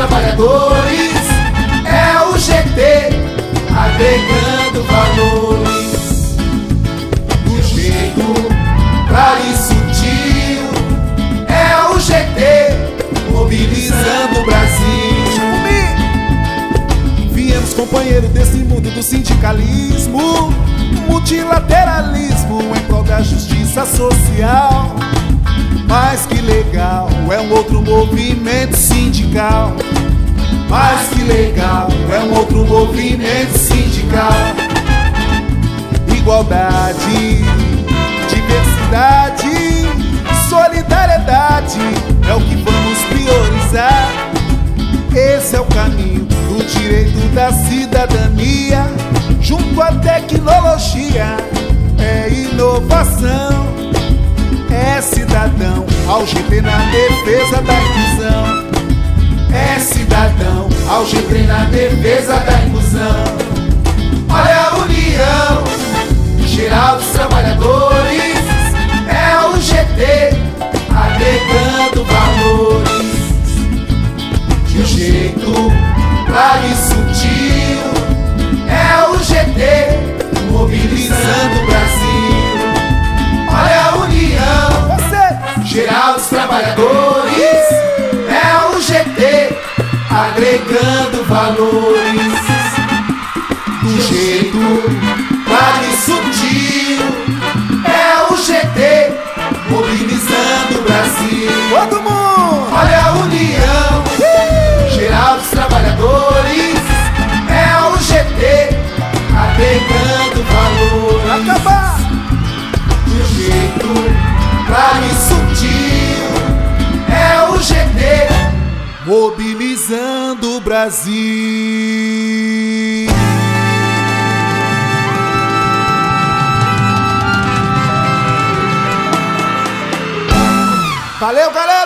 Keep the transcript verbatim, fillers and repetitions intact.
Trabalhadores, é o G T, agregando valores do jeito claro e sutil. É o G T, mobilizando o Brasil. Viemos, companheiro, desse mundo do sindicalismo, multilateralismo em prol da justiça social. Mas que legal, é um outro movimento sindical. Mas que legal, é um outro movimento sindical. Igualdade, diversidade, solidariedade é o que vamos priorizar. Esse é o caminho do direito da cidadania, junto à tecnologia, é inovação. É cidadão, ao G T na defesa da inclusão. É cidadão, ao G T na defesa da inclusão. Olha a união geral dos trabalhadores, é o G T, agregando valores de um jeito claro e sutil. É o G T, mobilizando o Brasil. Olha a união geral dos trabalhadores, é o G T, agregando valores do jeito claro e sutil. É o G T, mobilizando o Brasil. Todo mundo! Olha a união geral dos trabalhadores, é o G T, agregando valores. Acabar! Do jeito claro e sutil. É o G T, mobilizando o Brasil. Valeu, galera!